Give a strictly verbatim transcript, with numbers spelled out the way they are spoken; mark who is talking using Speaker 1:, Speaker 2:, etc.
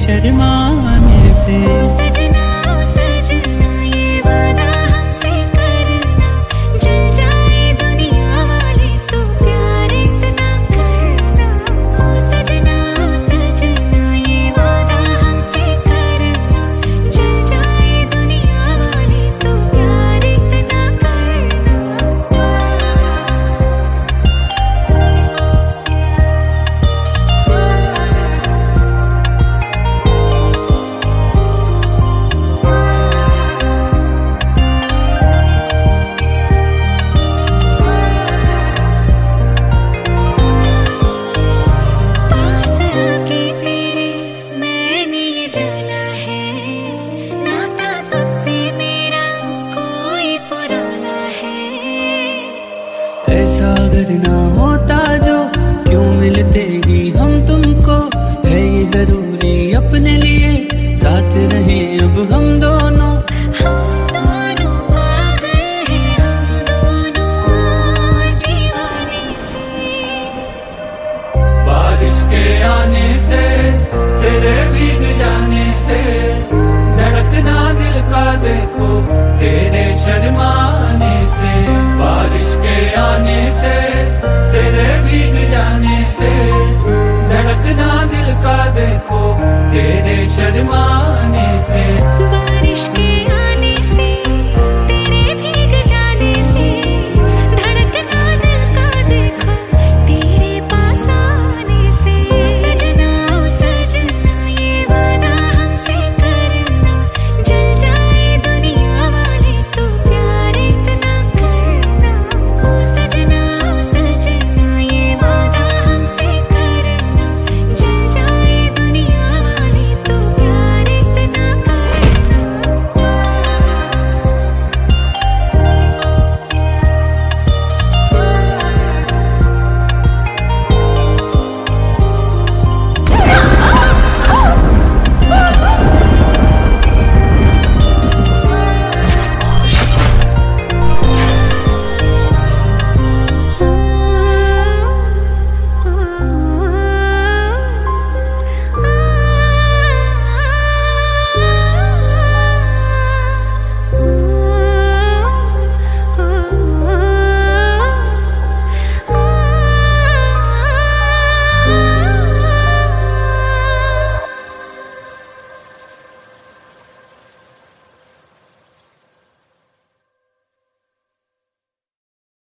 Speaker 1: शर्माने से।
Speaker 2: सजना सजना ये वादा हमसे करना, जल जाए दुनिया वाले तो प्यार इतना करना। हो सजना सजना ये वादा हमसे करना, जल जाए दुनिया वाले तो प्यार इतना करना। पास आके तेरे मैंने ये जाना है, नाता तुझसे मेरा कोई पुराना है।
Speaker 1: ऐसा अगर ना होता जो क्यों मिलते ही हम तुमको, है ये जरूरी अपने लिए साथ रहे अब हम दोनों।
Speaker 2: हम दोनों पागल हैं, हम दोनों दीवाने से।
Speaker 1: बारिश के आने से तेरे भीग जाने से, धड़कना दिल का देखो तेरे शर्माने से। बारिश के आने से तेरे भीग जाने से, धड़कना दिल का देखो तेरे शर्माने